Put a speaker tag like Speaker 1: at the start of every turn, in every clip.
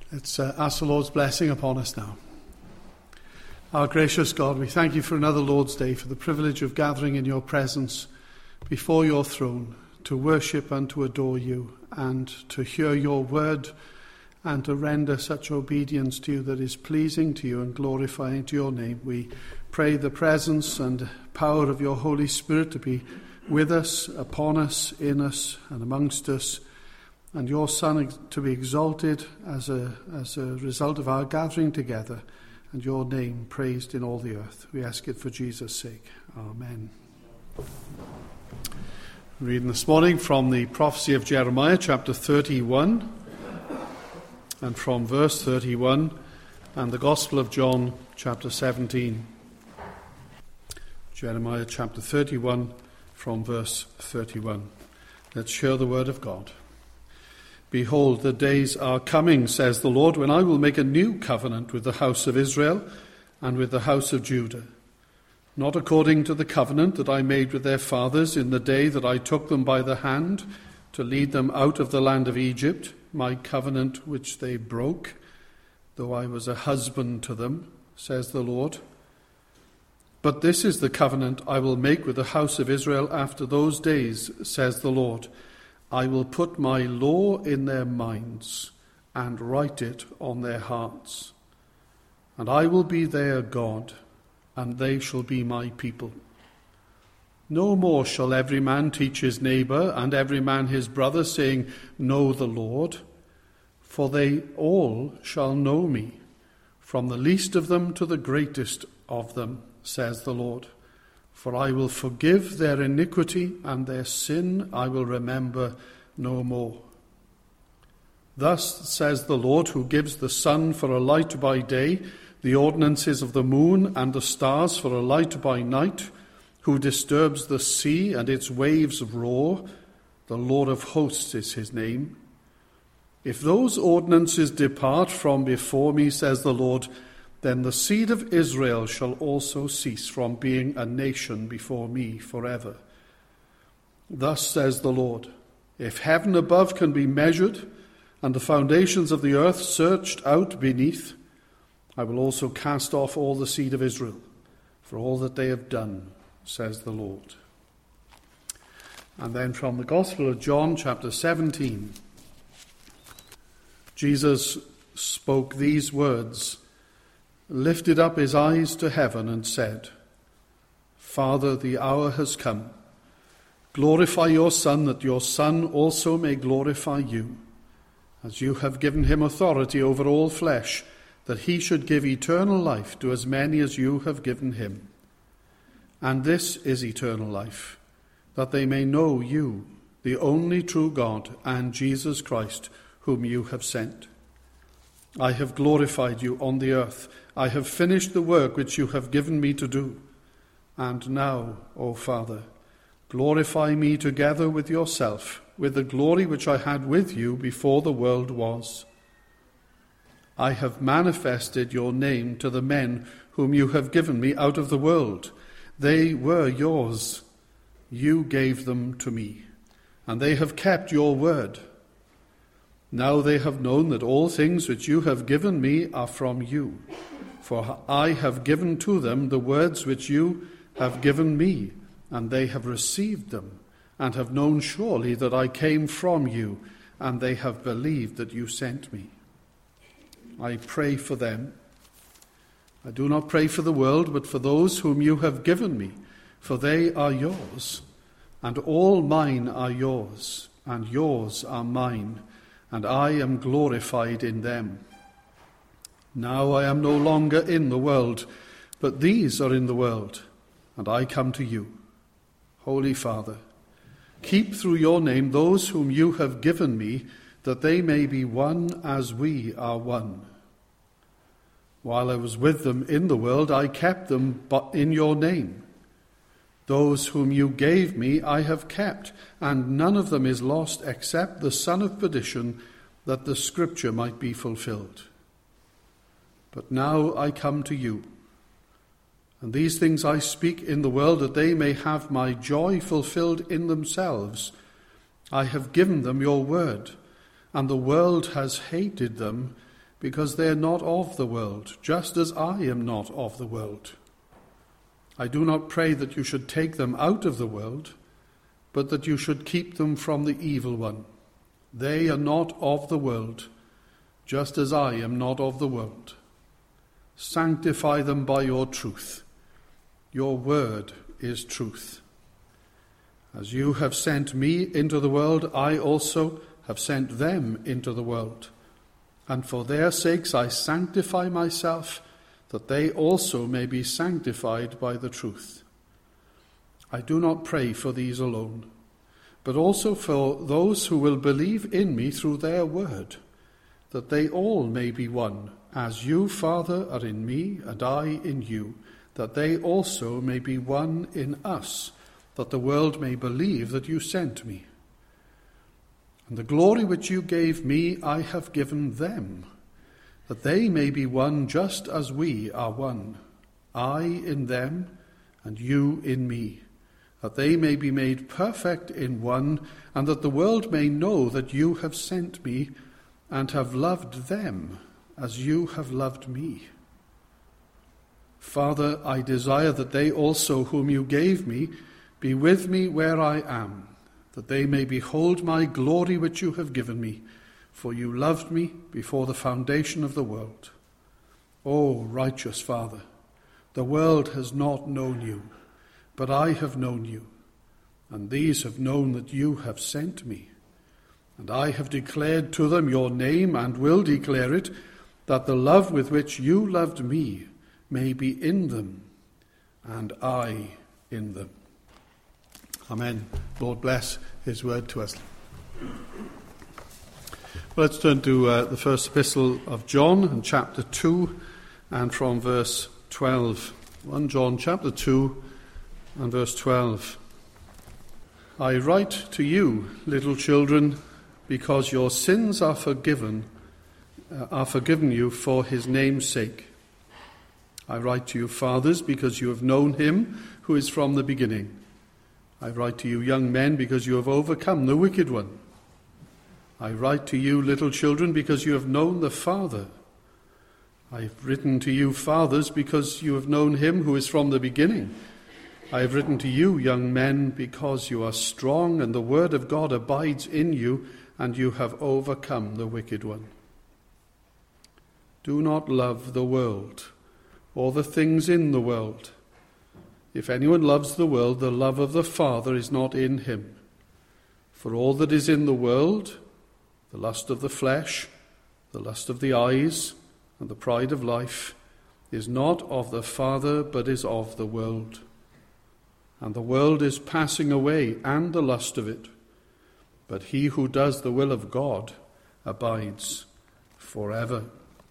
Speaker 1: Let's ask the Lord's blessing upon us now. Our gracious God, we thank you for another Lord's Day, for the privilege of gathering in your presence before your throne to worship and to adore you and to hear your word and to render such obedience to you that is pleasing to you and glorifying to your name. We pray the presence and power of your Holy Spirit to be with us, upon us, in us and amongst us, and your Son to be exalted as a result of our gathering together, and your name praised in all the earth. We ask it for Jesus' sake. Amen. Reading this morning from the prophecy of Jeremiah, chapter 31, and from verse 31, and the Gospel of John, chapter 17. Jeremiah chapter 31, from verse 31. Let's hear the word of God. Behold, the days are coming, says the Lord, when I will make a new covenant with the house of Israel and with the house of Judah, not according to the covenant that I made with their fathers in the day that I took them by the hand to lead them out of the land of Egypt, my covenant which they broke, though I was a husband to them, says the Lord. But this is the covenant I will make with the house of Israel after those days, says the Lord. I will put my law in their minds and write it on their hearts. And I will be their God, and they shall be my people. No more shall every man teach his neighbour and every man his brother, saying, Know the Lord, for they all shall know me, from the least of them to the greatest of them, says the Lord. For I will forgive their iniquity, and their sin I will remember no more. Thus says the Lord, who gives the sun for a light by day, the ordinances of the moon and the stars for a light by night, who disturbs the sea and its waves roar. The Lord of hosts is his name. If those ordinances depart from before me, says the Lord, then the seed of Israel shall also cease from being a nation before me forever. Thus says the Lord, if heaven above can be measured, and the foundations of the earth searched out beneath, I will also cast off all the seed of Israel, for all that they have done, says the Lord. And then from the Gospel of John, chapter 17, Jesus spoke these words, lifted up his eyes to heaven and said, Father, the hour has come. Glorify your Son, that your Son also may glorify you, as you have given him authority over all flesh, that he should give eternal life to as many as you have given him. And this is eternal life, that they may know you, the only true God, and Jesus Christ, whom you have sent. I have glorified you on the earth. I have finished the work which you have given me to do. And now, O Father, glorify me together with yourself, with the glory which I had with you before the world was. I have manifested your name to the men whom you have given me out of the world. They were yours. You gave them to me, and they have kept your word. Now they have known that all things which you have given me are from you. For I have given to them the words which you have given me, and they have received them, and have known surely that I came from you, and they have believed that you sent me. I pray for them. I do not pray for the world, but for those whom you have given me, for they are yours, and all mine are yours, and yours are mine, and I am glorified in them. Now I am no longer in the world, but these are in the world, and I come to you. Holy Father, keep through your name those whom you have given me, that they may be one as we are one. While I was with them in the world, I kept them but in your name. Those whom you gave me I have kept, and none of them is lost except the son of perdition, that the scripture might be fulfilled. But now I come to you, and these things I speak in the world, that they may have my joy fulfilled in themselves. I have given them your word, and the world has hated them, because they are not of the world, just as I am not of the world. I do not pray that you should take them out of the world, but that you should keep them from the evil one. They are not of the world, just as I am not of the world. Sanctify them by your truth. Your word is truth. As you have sent me into the world, I also have sent them into the world. And for their sakes I sanctify myself, that they also may be sanctified by the truth. I do not pray for these alone, but also for those who will believe in me through their word, that they all may be one, as you, Father, are in me and I in you, that they also may be one in us, that the world may believe that you sent me. And the glory which you gave me I have given them, that they may be one just as we are one, I in them and you in me, that they may be made perfect in one, and that the world may know that you have sent me and have loved them as you have loved me. Father, I desire that they also whom you gave me be with me where I am, that they may behold my glory which you have given me, for you loved me before the foundation of the world. O righteous Father, the world has not known you, but I have known you, and these have known that you have sent me. And I have declared to them your name, and will declare it, that the love with which you loved me may be in them, and I in them. Amen. Lord bless his word to us. Let's turn to the first epistle of John, and chapter 2, and from verse 12. 1 John chapter 2 and verse 12. I write to you, little children, because your sins are forgiven you for his name's sake. I write to you, fathers, because you have known him who is from the beginning. I write to you, young men, because you have overcome the wicked one. I write to you, little children, because you have known the Father. I have written to you, fathers, because you have known him who is from the beginning. I have written to you, young men, because you are strong, and the word of God abides in you, and you have overcome the wicked one. Do not love the world, or the things in the world. If anyone loves the world, the love of the Father is not in him. For all that is in the world, the lust of the flesh, the lust of the eyes, and the pride of life, is not of the Father, but is of the world. And the world is passing away, and the lust of it. But he who does the will of God abides forever.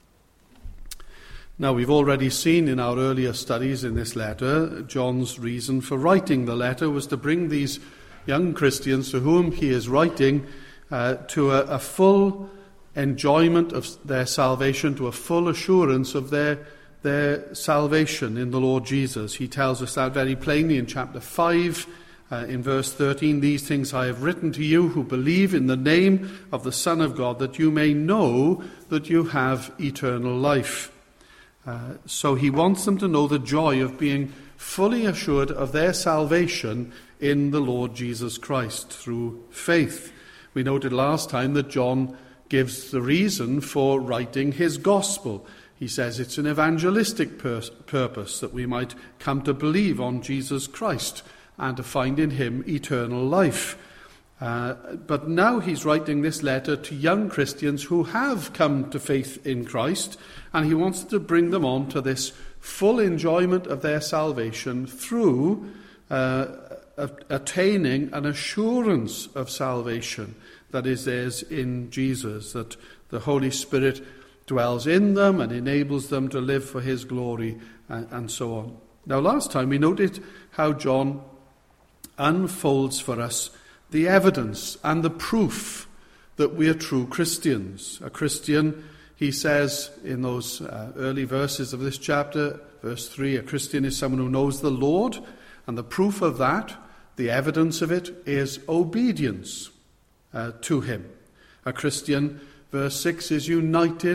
Speaker 1: Now, we've already seen in our earlier studies in this letter, John's reason for writing the letter was to bring these young Christians to whom he is writing to a full enjoyment of their salvation, to a full assurance of their salvation in the Lord Jesus. He tells us that very plainly in chapter 5, in verse 13, these things I have written to you who believe in the name of the Son of God, that you may know that you have eternal life. So he wants them to know the joy of being fully assured of their salvation in the Lord Jesus Christ through faith. We noted last time that John gives the reason for writing his gospel. He says it's an evangelistic purpose, that we might come to believe on Jesus Christ and to find in him eternal life. But now he's writing this letter to young Christians who have come to faith in Christ, and he wants to bring them on to this full enjoyment of their salvation through attaining an assurance of salvation that is theirs in Jesus, that the Holy Spirit dwells in them and enables them to live for his glory, and so on. Now, last time we noted how John unfolds for us the evidence and the proof that we are true Christians. A Christian, he says in those early verses of this chapter, verse 3, a Christian is someone who knows the Lord, and the proof of that, the evidence of it, is obedience to him. A Christian, verse 6, is united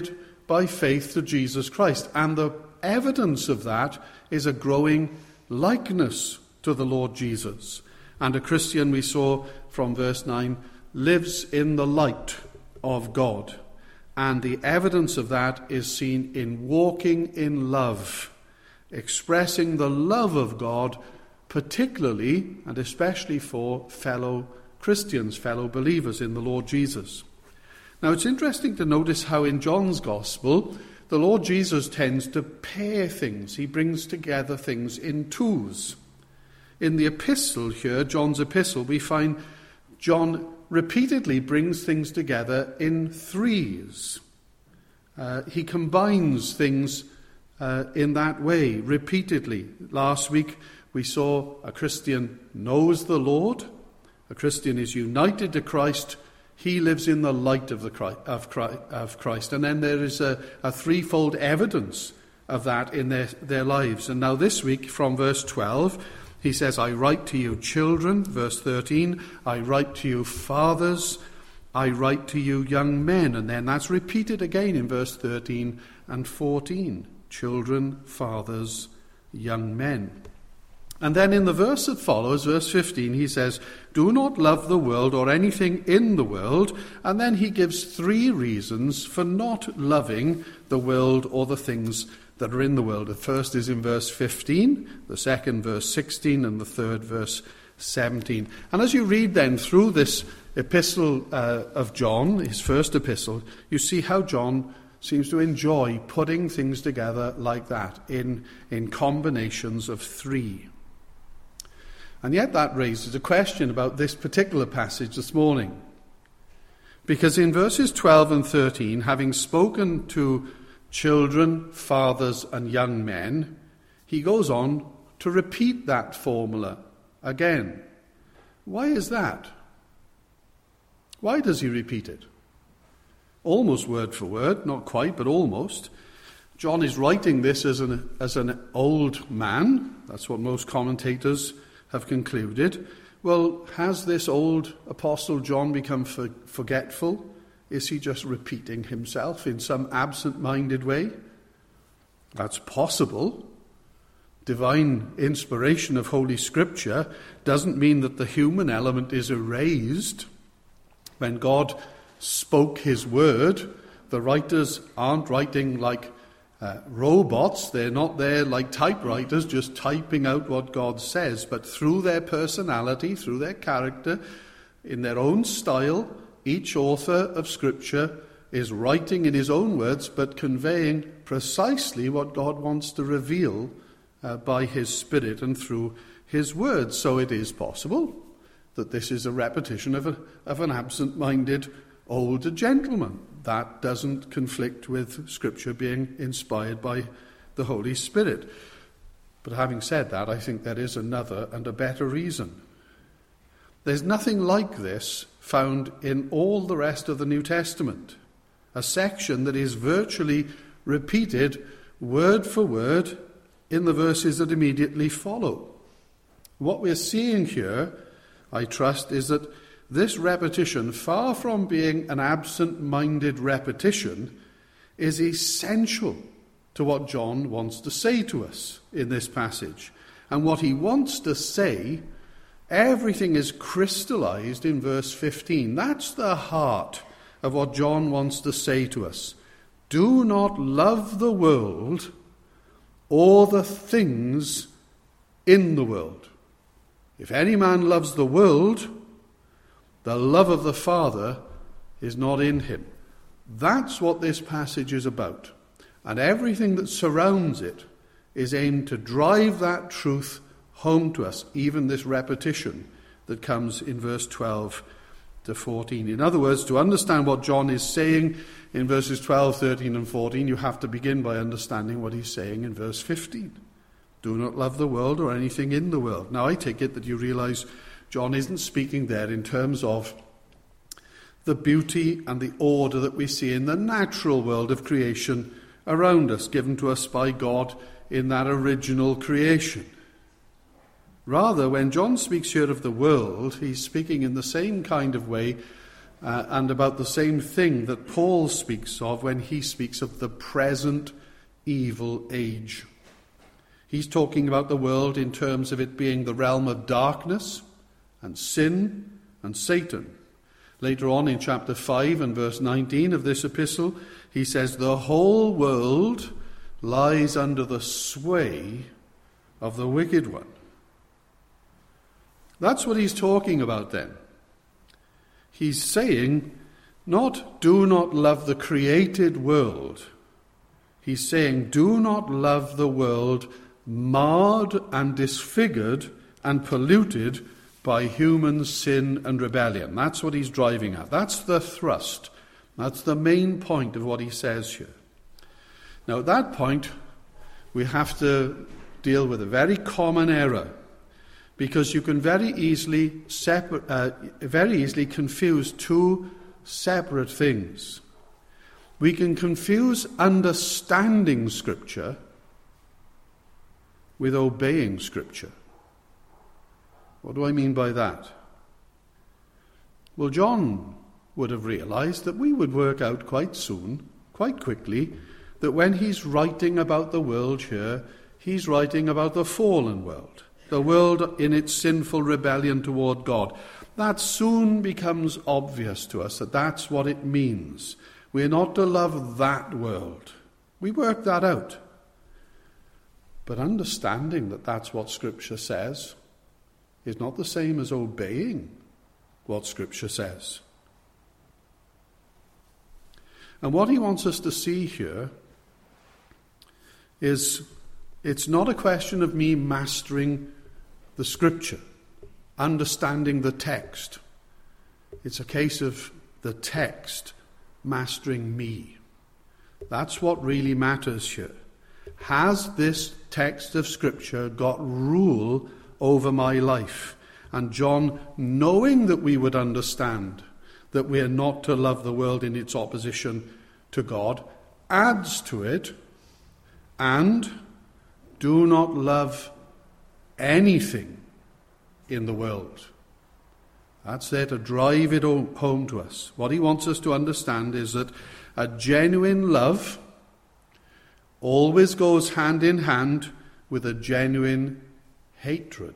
Speaker 1: by faith to Jesus Christ. And the evidence of that is a growing likeness to the Lord Jesus. And a Christian, we saw from verse 9, lives in the light of God. And the evidence of that is seen in walking in love, expressing the love of God, particularly and especially for fellow Christians, fellow believers in the Lord Jesus. Now, it's interesting to notice how in John's Gospel, the Lord Jesus tends to pair things. He brings together things in twos. In the epistle here, John's epistle, we find John repeatedly brings things together in threes. He combines things in that way repeatedly. Last week we saw a Christian knows the Lord. A Christian is united to Christ. He lives in the light of Christ. And then there is a threefold evidence of that in their lives. And now this week from verse 12, he says, I write to you children. Verse 13, I write to you fathers. I write to you young men. And then that's repeated again in verse 13 and 14. Children, fathers, young men. And then in the verse that follows, verse 15, he says, do not love the world or anything in the world. And then he gives three reasons for not loving the world or the things that are in the world. The first is in verse 15, the second verse 16, and the third verse 17. And as you read then through this epistle of John, his first epistle, you see how John seems to enjoy putting things together like that in combinations of three. And yet that raises a question about this particular passage this morning. Because in verses 12 and 13, having spoken to children, fathers, and young men, he goes on to repeat that formula again. Why is that? Why does he repeat it? Almost word for word, not quite, but almost. John is writing this as an old man. That's what most commentators have concluded. Well, has this old Apostle John become forgetful? Is he just repeating himself in some absent-minded way? That's possible. Divine inspiration of Holy Scripture doesn't mean that the human element is erased. When God spoke his word, the writers aren't writing like robots. They're not there like typewriters just typing out what God says, but through their personality, through their character, in their own style, each author of Scripture is writing in his own words, but conveying precisely what God wants to reveal by his Spirit and through his words. So it is possible that this is a repetition of an absent-minded older gentleman. That doesn't conflict with Scripture being inspired by the Holy Spirit. But having said that, I think there is another and a better reason. There's nothing like this found in all the rest of the New Testament. A section that is virtually repeated word for word in the verses that immediately follow. What we're seeing here, I trust, is that this repetition, far from being an absent-minded repetition, is essential to what John wants to say to us in this passage. And what he wants to say, everything is crystallized in verse 15. That's the heart of what John wants to say to us. Do not love the world or the things in the world. If any man loves the world, the love of the Father is not in him. That's what this passage is about. And everything that surrounds it is aimed to drive that truth home to us, even this repetition that comes in verse 12 to 14. In other words, to understand what John is saying in verses 12, 13 and 14, you have to begin by understanding what he's saying in verse 15. Do not love the world or anything in the world. Now, I take it that you realize John isn't speaking there in terms of the beauty and the order that we see in the natural world of creation around us, given to us by God in that original creation. Rather, when John speaks here of the world, he's speaking in the same kind of way and about the same thing that Paul speaks of when he speaks of the present evil age. He's talking about the world in terms of it being the realm of darkness and sin and Satan. Later on in chapter 5 and verse 19 of this epistle, he says, the whole world lies under the sway of the wicked one. That's what he's talking about then. He's saying, not do not love the created world. He's saying, do not love the world marred and disfigured and polluted by human sin and rebellion. That's what he's driving at. That's the thrust. That's the main point of what he says here. Now, at that point, we have to deal with a very common error, because you can very easily confuse two separate things. We can confuse understanding Scripture with obeying Scripture. What do I mean by that? Well, John would have realized that we would work out quite soon, quite quickly, that when he's writing about the world here, he's writing about the fallen world, the world in its sinful rebellion toward God. That soon becomes obvious to us that that's what it means. We're not to love that world. We work that out. But understanding that that's what Scripture says is not the same as obeying what Scripture says. And what he wants us to see here is it's not a question of me mastering the Scripture, understanding the text. It's a case of the text mastering me. That's what really matters here. Has this text of Scripture got rule over my life? And John, knowing that we would understand that we are not to love the world in its opposition to God, adds to it, and do not love anything in the world. That's there to drive it home to us. What he wants us to understand is that a genuine love always goes hand in hand with a genuine hatred.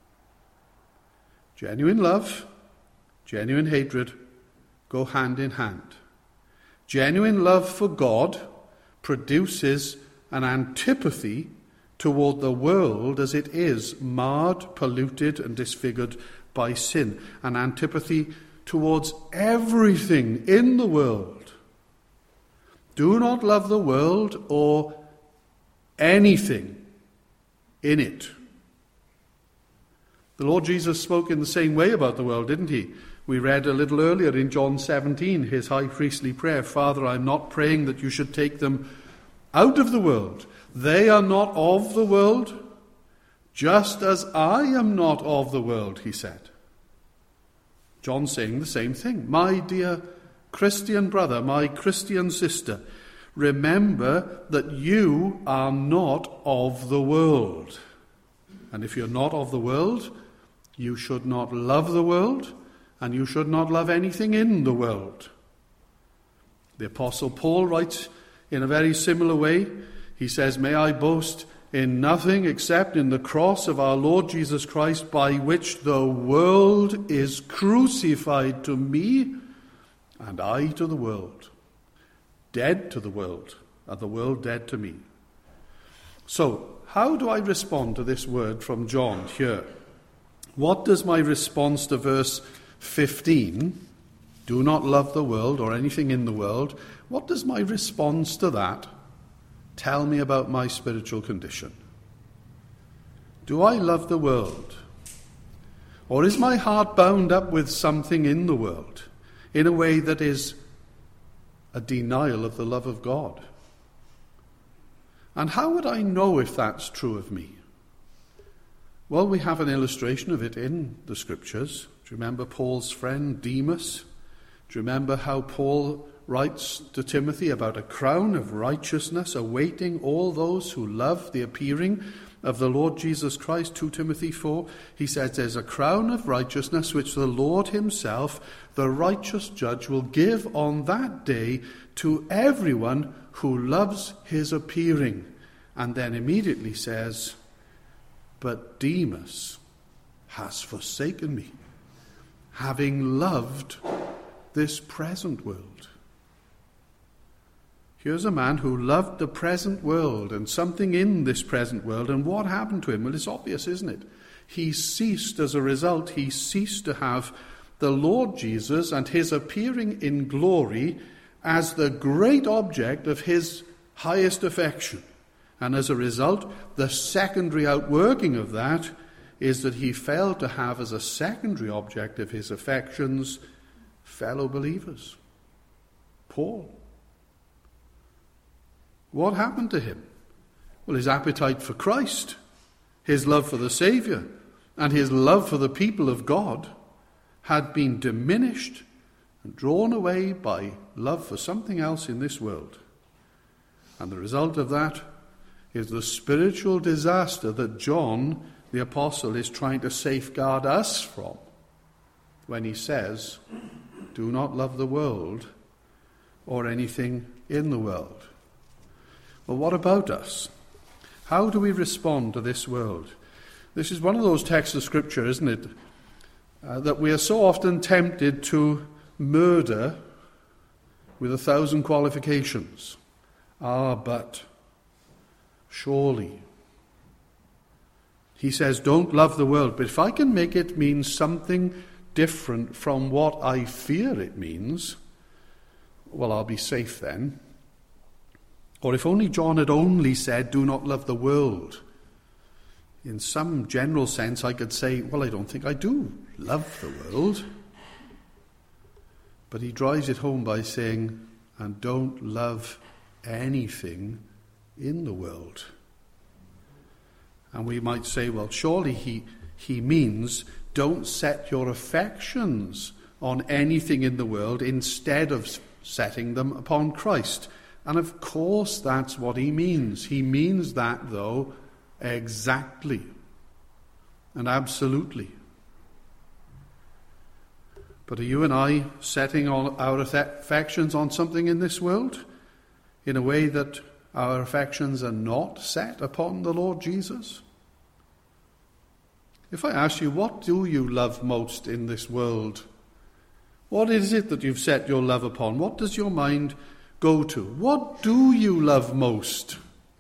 Speaker 1: Genuine love, genuine hatred go hand in hand. Genuine love for God produces an antipathy toward the world as it is, marred, polluted, and disfigured by sin. An antipathy towards everything in the world. Do not love the world or anything in it. The Lord Jesus spoke in the same way about the world, didn't he? We read a little earlier in John 17, his high priestly prayer, Father, I'm not praying that you should take them out of the world. They are not of the world, just as I am not of the world, he said. John saying the same thing. My dear Christian brother, my Christian sister, remember that you are not of the world. And if you're not of the world, you should not love the world, and you should not love anything in the world. The Apostle Paul writes in a very similar way. He says, may I boast in nothing except in the cross of our Lord Jesus Christ, by which the world is crucified to me, and I to the world. Dead to the world, and the world dead to me. So, how do I respond to this word from John here? What does my response to verse 15, do not love the world or anything in the world, what does my response to that tell me about my spiritual condition? Do I love the world? Or is my heart bound up with something in the world in a way that is a denial of the love of God? And how would I know if that's true of me? Well, we have an illustration of it in the Scriptures. Do you remember Paul's friend Demas? Do you remember how Paul writes to Timothy about a crown of righteousness awaiting all those who love the appearing of the Lord Jesus Christ, 2 Timothy 4, he says, there's a crown of righteousness which the Lord himself, the righteous judge, will give on that day to everyone who loves his appearing. And then immediately says, but Demas has forsaken me, having loved this present world. Here's a man who loved the present world and something in this present world. And what happened to him? Well, it's obvious, isn't it? He ceased, as a result, he ceased to have the Lord Jesus and his appearing in glory as the great object of his highest affection. And as a result, the secondary outworking of that is that he failed to have as a secondary object of his affections fellow believers. Paul. What happened to him? Well, his appetite for Christ, his love for the Saviour, and his love for the people of God had been diminished and drawn away by love for something else in this world. And the result of that is the spiritual disaster that John, the apostle, is trying to safeguard us from when he says, do not love the world or anything in the world. Well, what about us? How do we respond to this world? This is one of those texts of Scripture, isn't it, that we are so often tempted to murder with 1,000 qualifications. But surely. He says, don't love the world. But if I can make it mean something different from what I fear it means, well, I'll be safe then. Or if only John had only said, do not love the world. In some general sense, I could say, well, I don't think I do love the world. But he drives it home by saying, and don't love anything in the world. And we might say, well, surely he means don't set your affections on anything in the world instead of setting them upon Christ. And of course that's what he means. He means that, though, exactly and absolutely. But are you and I setting our affections on something in this world in a way that our affections are not set upon the Lord Jesus? If I ask you, what do you love most in this world? What is it that you've set your love upon? What does your mind go to? What do you love most?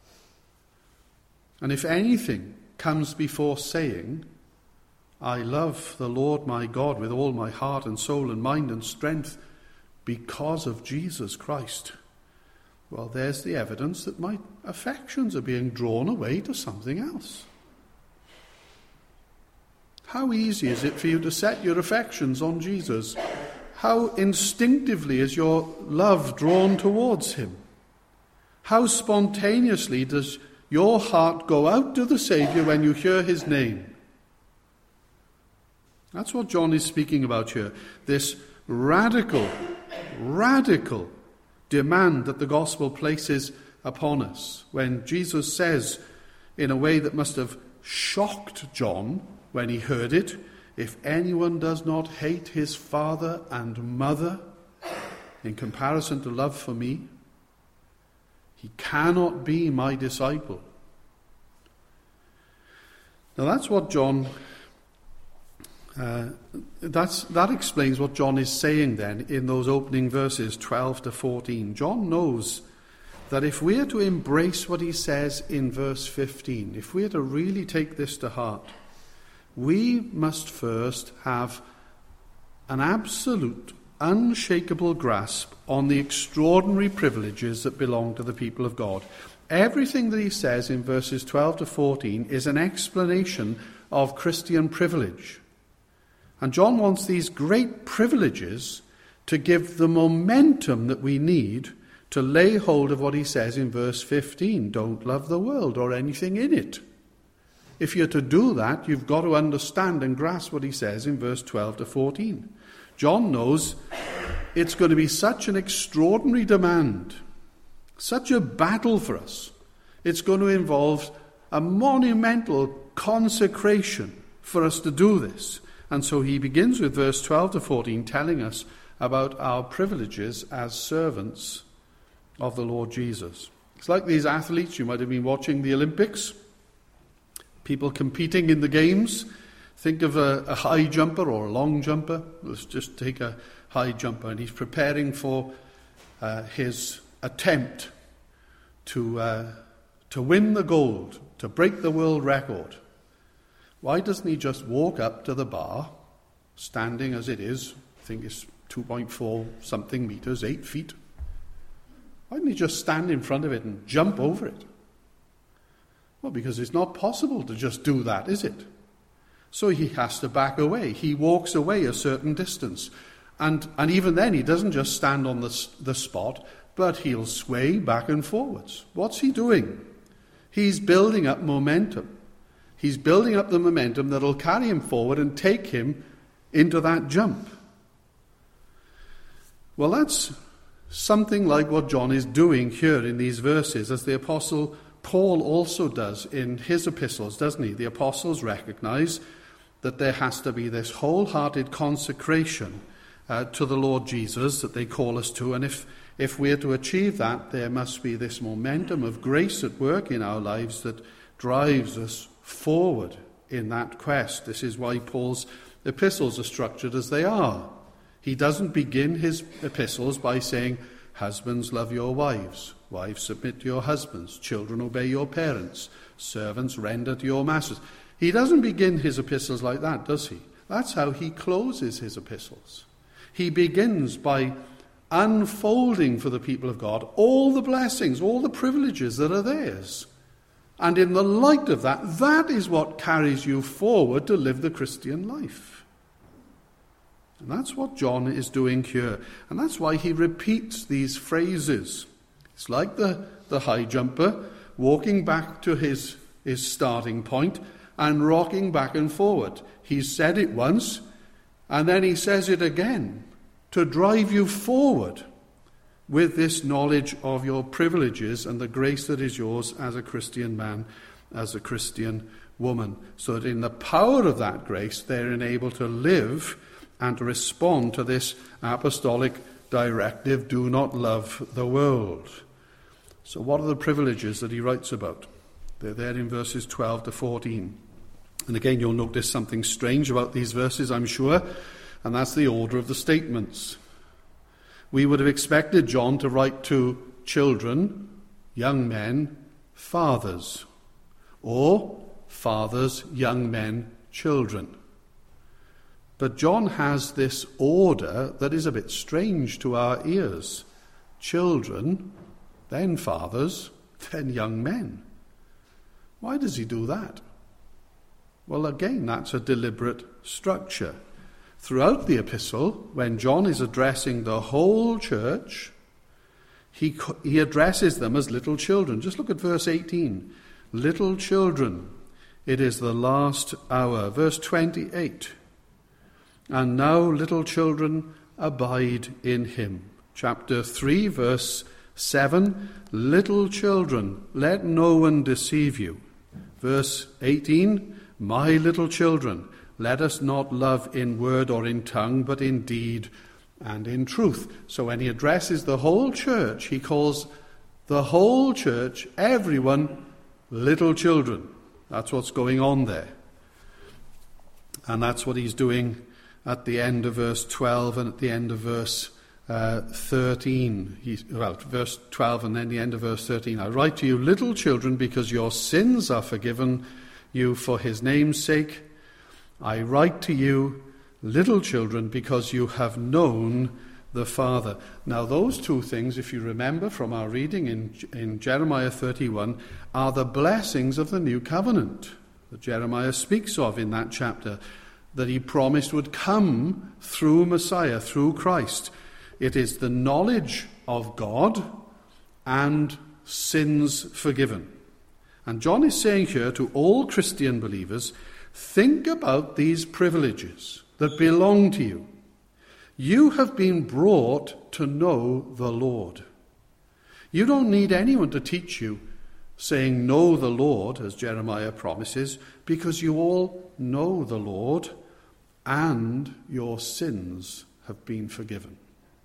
Speaker 1: And if anything comes before saying, I love the Lord my God with all my heart and soul and mind and strength because of Jesus Christ, well, there's the evidence that my affections are being drawn away to something else. How easy is it for you to set your affections on Jesus? How instinctively is your love drawn towards him? How spontaneously does your heart go out to the Saviour when you hear his name? That's what John is speaking about here. This radical demand that the gospel places upon us. When Jesus says, in a way that must have shocked John when he heard it, if anyone does not hate his father and mother in comparison to love for me, he cannot be my disciple. Now that's what John, that explains what John is saying then in those opening verses 12 to 14. John knows that if we are to embrace what he says in verse 15, if we are to really take this to heart, we must first have an absolute, unshakable grasp on the extraordinary privileges that belong to the people of God. Everything that he says in verses 12 to 14 is an explanation of Christian privilege. And John wants these great privileges to give the momentum that we need to lay hold of what he says in verse 15. Don't love the world or anything in it. If you're to do that, you've got to understand and grasp what he says in verse 12 to 14. John knows it's going to be such an extraordinary demand, such a battle for us. It's going to involve a monumental consecration for us to do this. And so he begins with verse 12 to 14 telling us about our privileges as servants of the Lord Jesus. It's like these athletes, you might have been watching the Olympics, people competing in the games. Think of a high jumper or a long jumper. Let's just take a high jumper, and he's preparing for his attempt to win the gold, to break the world record. Why doesn't he just walk up to the bar, standing as it is? I think it's 2.4 something meters, 8 feet. Why didn't he just stand in front of it and jump over it? Well, because it's not possible to just do that, is it? So he has to back away. He walks away a certain distance. And even then, he doesn't just stand on the spot, but he'll sway back and forwards. What's he doing? He's building up momentum. He's building up the momentum that'll carry him forward and take him into that jump. Well, that's something like what John is doing here in these verses, as the Apostle Paul also does in his epistles, doesn't he? The apostles recognize that there has to be this wholehearted consecration to the Lord Jesus that they call us to. And if we're to achieve that, there must be this momentum of grace at work in our lives that drives us forward in that quest. This is why Paul's epistles are structured as they are. He doesn't begin his epistles by saying, husbands, love your wives. Wives, submit to your husbands. Children, obey your parents. Servants, render to your masters. He doesn't begin his epistles like that, does he? That's how he closes his epistles. He begins by unfolding for the people of God all the blessings, all the privileges that are theirs. And in the light of that, that is what carries you forward to live the Christian life. And that's what John is doing here. And that's why he repeats these phrases. It's like the high jumper walking back to his starting point and rocking back and forward. He's said it once, and then he says it again to drive you forward with this knowledge of your privileges and the grace that is yours as a Christian man, as a Christian woman, so that in the power of that grace they're enabled to live and to respond to this apostolic directive, do not love the world. So what are the privileges that he writes about? They're there in verses 12 to 14. And again, you'll notice something strange about these verses, I'm sure, and that's the order of the statements. We would have expected John to write to children, young men, fathers, or fathers, young men, children. But John has this order that is a bit strange to our ears. Children, then fathers, then young men. Why does he do that? Well, again, that's a deliberate structure. Throughout the epistle, when John is addressing the whole church, he addresses them as little children. Just look at verse 18. Little children, it is the last hour. Verse 28. And now, little children, abide in him. Chapter 3, verse 7. Little children, let no one deceive you. Verse 18. My little children, let us not love in word or in tongue, but in deed and in truth. So when he addresses the whole church, he calls the whole church, everyone, little children. That's what's going on there. And that's what he's doing at the end of verse 12 and at the end of verse 13. Verse 12 and then the end of verse 13. I write to you, little children, because your sins are forgiven you for his name's sake. I write to you, little children, because you have known the Father. Now, those two things, if you remember from our reading in Jeremiah 31, are the blessings of the new covenant that Jeremiah speaks of in that chapter, that he promised would come through Messiah, through Christ. It is the knowledge of God and sins forgiven. And John is saying here to all Christian believers, think about these privileges that belong to you. You have been brought to know the Lord. You don't need anyone to teach you saying, know the Lord, as Jeremiah promises, because you all know the Lord, and your sins have been forgiven.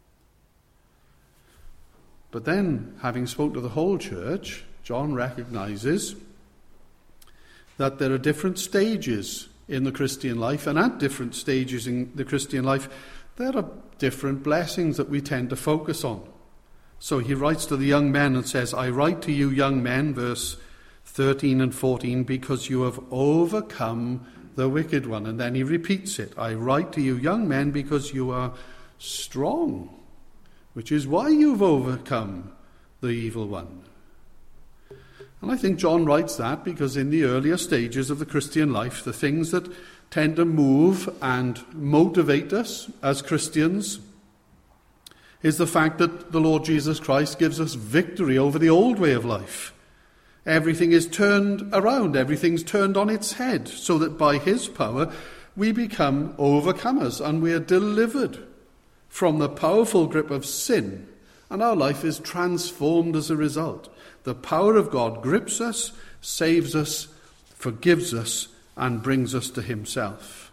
Speaker 1: But then, having spoken to the whole church, John recognizes that there are different stages in the Christian life, and at different stages in the Christian life, there are different blessings that we tend to focus on. So he writes to the young men and says, I write to you young men, verse 13 and 14, because you have overcome the wicked one. And then he repeats it. I write to you young men because you are strong, which is why you've overcome the evil one. And I think John writes that because in the earlier stages of the Christian life, the things that tend to move and motivate us as Christians is the fact that the Lord Jesus Christ gives us victory over the old way of life. Everything is turned around, everything's turned on its head, so that by his power we become overcomers and we are delivered from the powerful grip of sin, and our life is transformed as a result. The power of God grips us, saves us, forgives us, and brings us to himself.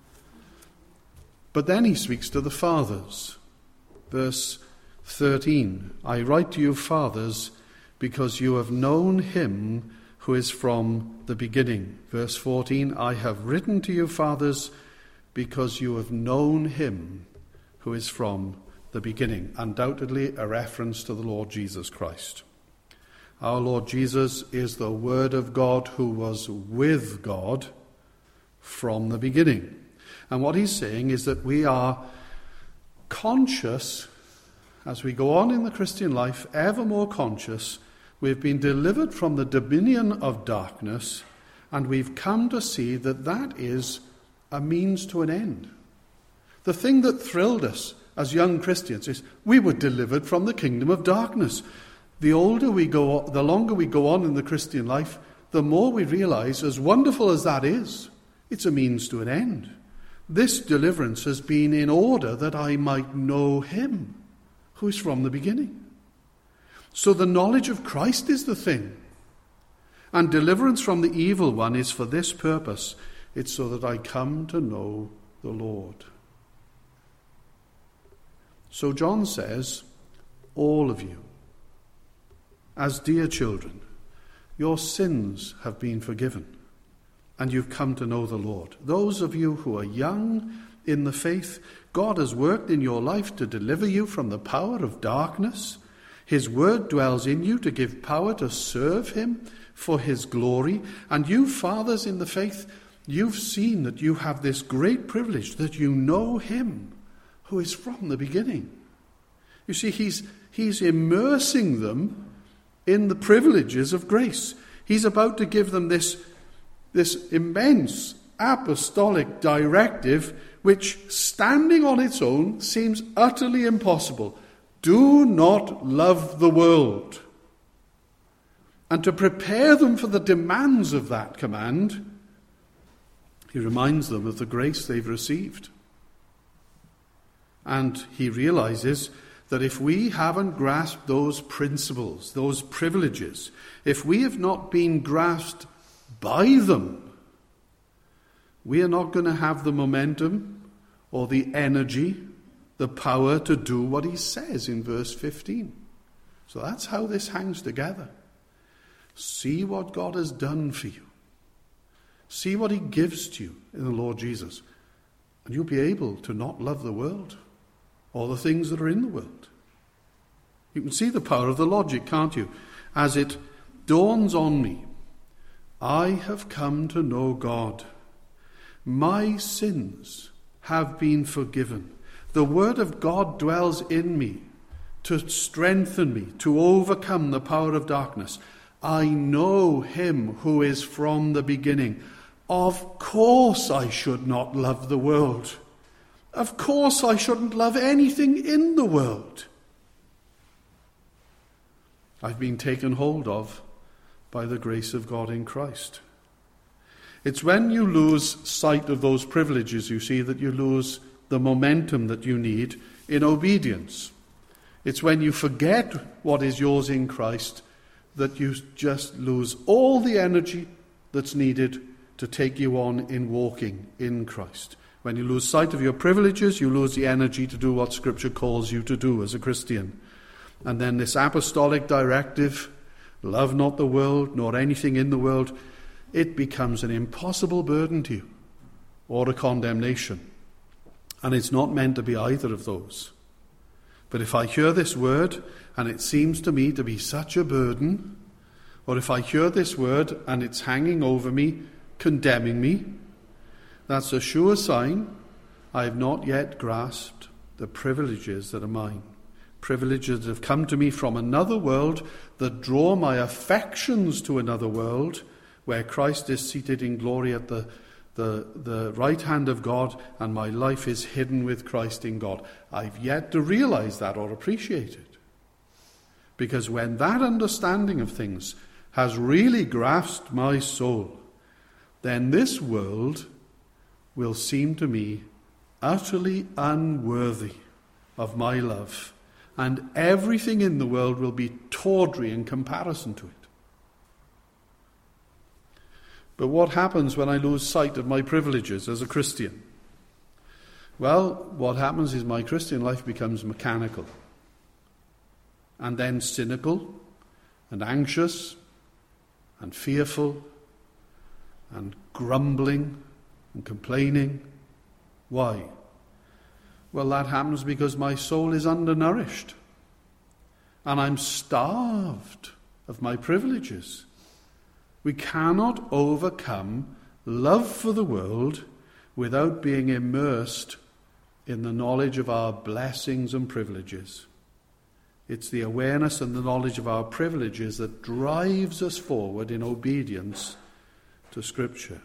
Speaker 1: But then he speaks to the fathers. Verse 13, I write to you, fathers, because you have known him who is from the beginning. Verse 14, I have written to you, fathers, because you have known him who is from the beginning. Undoubtedly a reference to the Lord Jesus Christ. Our Lord Jesus is the Word of God who was with God from the beginning. And what he's saying is that we are conscious, as we go on in the Christian life, ever more conscious, we've been delivered from the dominion of darkness, and we've come to see that that is a means to an end. The thing that thrilled us as young Christians is we were delivered from the kingdom of darkness. The longer we go on in the Christian life, the more we realize, as wonderful as that is, it's a means to an end. This deliverance has been in order that I might know him who is from the beginning. So the knowledge of Christ is the thing. And deliverance from the evil one is for this purpose. It's so that I come to know the Lord. So John says, all of you, as dear children, your sins have been forgiven, and you've come to know the Lord. Those of you who are young in the faith, God has worked in your life to deliver you from the power of darkness. His word dwells in you to give power to serve him for his glory. And you fathers in the faith, you've seen that you have this great privilege, that you know him who is from the beginning. You see, he's immersing them in the privileges of grace. He's about to give them this immense apostolic directive, which, standing on its own, seems utterly impossible. Do not love the world. And to prepare them for the demands of that command, he reminds them of the grace they've received. And he realizes that if we haven't grasped those principles, those privileges, if we have not been grasped by them, we are not going to have the momentum or the energy, the power to do what he says in verse 15. So that's how this hangs together. See what God has done for you. See what he gives to you in the Lord Jesus. And you'll be able to not love the world or the things that are in the world. You can see the power of the logic, can't you? As it dawns on me, I have come to know God. My sins have been forgiven. The word of God dwells in me to strengthen me, to overcome the power of darkness. I know him who is from the beginning. Of course I should not love the world. Of course I shouldn't love anything in the world. I've been taken hold of by the grace of God in Christ. It's when you lose sight of those privileges, you see, that you lose the momentum that you need in obedience. It's when you forget what is yours in Christ that you just lose all the energy that's needed to take you on in walking in Christ. When you lose sight of your privileges, you lose the energy to do what Scripture calls you to do as a Christian. And then this apostolic directive, love not the world, nor anything in the world, it becomes an impossible burden to you, or a condemnation. And it's not meant to be either of those. But if I hear this word, and it seems to me to be such a burden, or if I hear this word, and it's hanging over me, condemning me, that's a sure sign I have not yet grasped the privileges that are mine. Privileges that have come to me from another world, that draw my affections to another world, where Christ is seated in glory at the right hand of God, and my life is hidden with Christ in God. I've yet to realize that or appreciate it. Because when that understanding of things has really grasped my soul, then this world will seem to me utterly unworthy of my love, and everything in the world will be tawdry in comparison to it. But what happens when I lose sight of my privileges as a Christian? Well, what happens is my Christian life becomes mechanical, and then cynical, and anxious, and fearful, and grumbling, and complaining. Why? Well, that happens because my soul is undernourished, and I'm starved of my privileges. We cannot overcome love for the world without being immersed in the knowledge of our blessings and privileges. It's the awareness and the knowledge of our privileges that drives us forward in obedience to Scripture.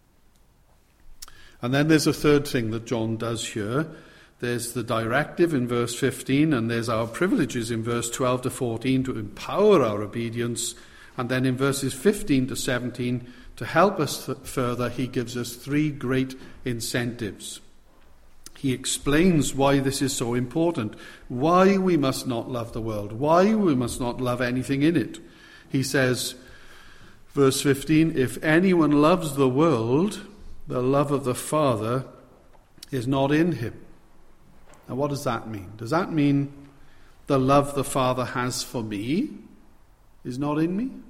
Speaker 1: And then there's a third thing that John does here. There's the directive in verse 15, and there's our privileges in verse 12 to 14 to empower our obedience. And then in verses 15 to 17, to help us further, he gives us three great incentives. He explains why this is so important, why we must not love the world, why we must not love anything in it. He says, verse 15, if anyone loves the world, the love of the Father is not in him. Now, what does that mean? Does that mean the love the Father has for me is not in me?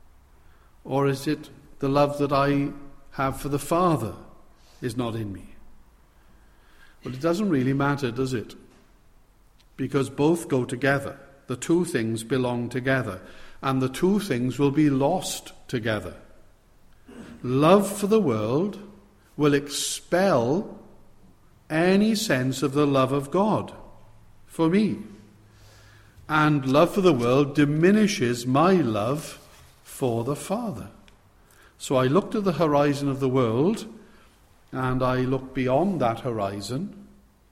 Speaker 1: Or is it the love that I have for the Father is not in me? Well, it doesn't really matter, does it? Because both go together. The two things belong together, and the two things will be lost together. Love for the world will expel any sense of the love of God for me. And love for the world diminishes my love for the Father. So I look to the horizon of the world, and I look beyond that horizon,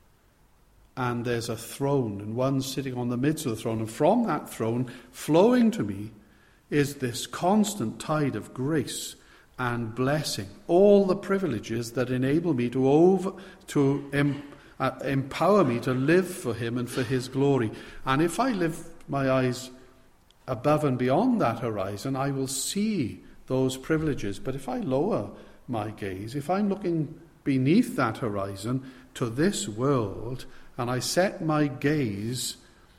Speaker 1: and there's a throne, and one sitting on the midst of the throne, and from that throne, flowing to me, is this constant tide of grace and blessing, all the privileges that enable me to empower me to live for him and for his glory. And if I lift my eyes above and beyond that horizon, I will see those privileges. But if I lower my gaze, if I'm looking beneath that horizon to this world, and I set my gaze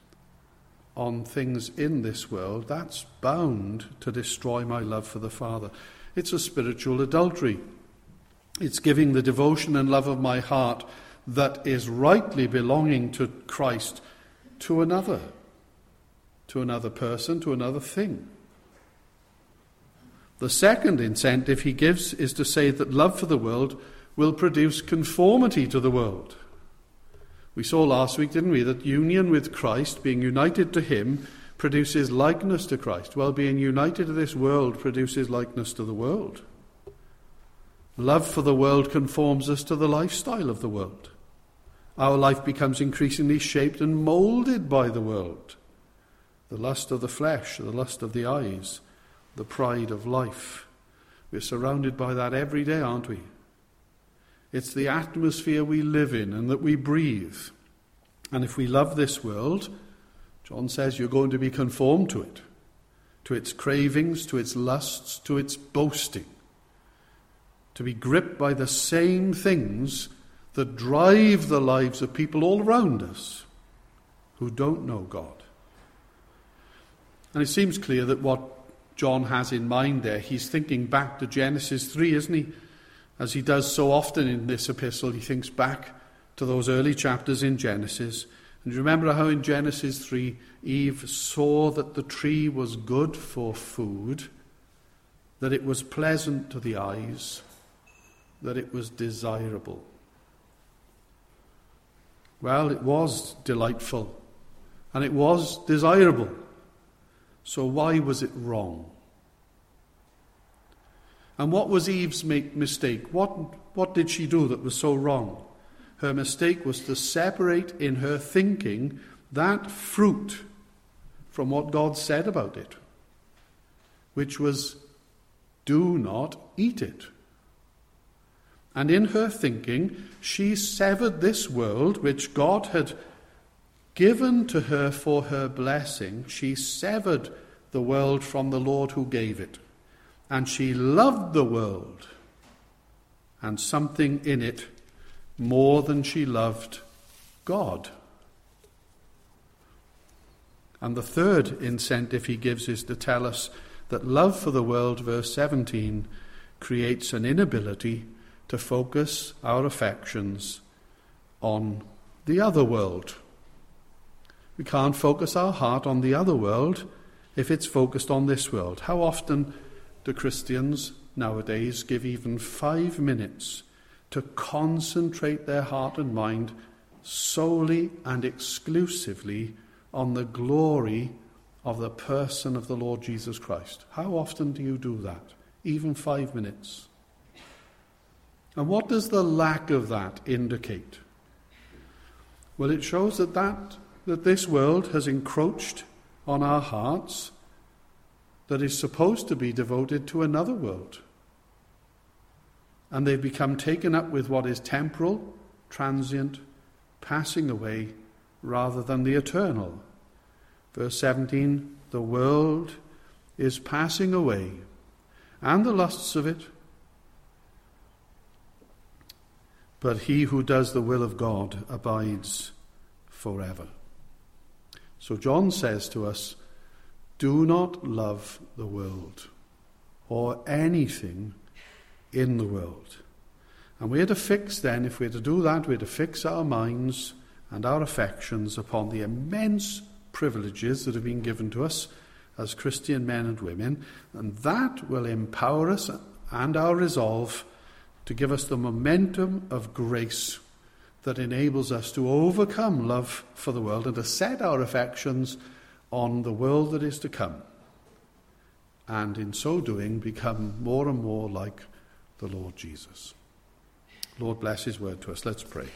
Speaker 1: on things in this world, that's bound to destroy my love for the Father. It's a spiritual adultery. It's giving the devotion and love of my heart that is rightly belonging to Christ to another person, to another thing. The second incentive he gives is to say that love for the world will produce conformity to the world. We saw last week, didn't we, that union with Christ, being united to him, produces likeness to Christ. Well, being united to this world produces likeness to the world. Love for the world conforms us to the lifestyle of the world. Our life becomes increasingly shaped and moulded by the world. The lust of the flesh, the lust of the eyes, the pride of life. We're surrounded by that every day, aren't we? It's the atmosphere we live in and that we breathe. And if we love this world, John says you're going to be conformed to it. to its cravings, to its lusts, to its boasting. To be gripped by the same things that drive the lives of people all around us who don't know God. And it seems clear that what John has in mind there, he's thinking back to Genesis 3, isn't he? As he does so often in this epistle, he thinks back to those early chapters in Genesis. And you remember how in Genesis 3, Eve saw that the tree was good for food, that it was pleasant to the eyes, that it was desirable. Well, it was delightful, and it was desirable. So why was it wrong? And what was Eve's mistake? What did she do that was so wrong? Her mistake was to separate in her thinking that fruit from what God said about it, which was, do not eat it. And in her thinking, she severed this world, which God had given to her for her blessing. She severed the world from the Lord who gave it. And she loved the world and something in it more than she loved God. And the third incentive he gives is to tell us that love for the world, verse 17, creates an inability to focus our affections on the other world. We can't focus our heart on the other world if it's focused on this world. How often do Christians nowadays give even 5 minutes to concentrate their heart and mind solely and exclusively on the glory of the person of the Lord Jesus Christ? How often do you do that? Even 5 minutes. And what does the lack of that indicate? Well, it shows that this world has encroached on our hearts that is supposed to be devoted to another world. And they've become taken up with what is temporal, transient, passing away, rather than the eternal. Verse 17, the world is passing away, and the lusts of it, but he who does the will of God abides forever. So John says to us, do not love the world or anything in the world. And we're to fix then, if we're to do that, we're to fix our minds and our affections upon the immense privileges that have been given to us as Christian men and women, and that will empower us and our resolve to give us the momentum of grace that enables us to overcome love for the world and to set our affections on the world that is to come, and in so doing become more and more like the Lord Jesus. Lord, bless his word to us. Let's pray.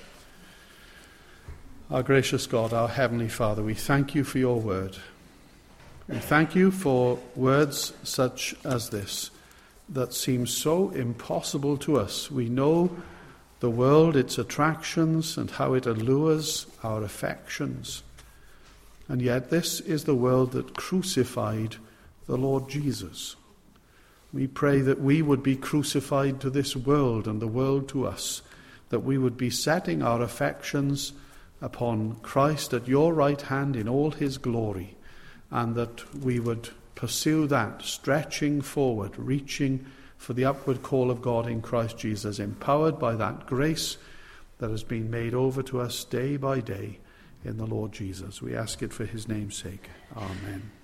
Speaker 1: Our gracious God, our heavenly Father, we thank you for your word. We thank you for words such as this that seem so impossible to us. We know the world, its attractions, and how it allures our affections. And yet this is the world that crucified the Lord Jesus. We pray that we would be crucified to this world and the world to us, that we would be setting our affections upon Christ at your right hand in all his glory, and that we would pursue that, stretching forward, reaching for the upward call of God in Christ Jesus, empowered by that grace that has been made over to us day by day in the Lord Jesus. We ask it for his name's sake. Amen.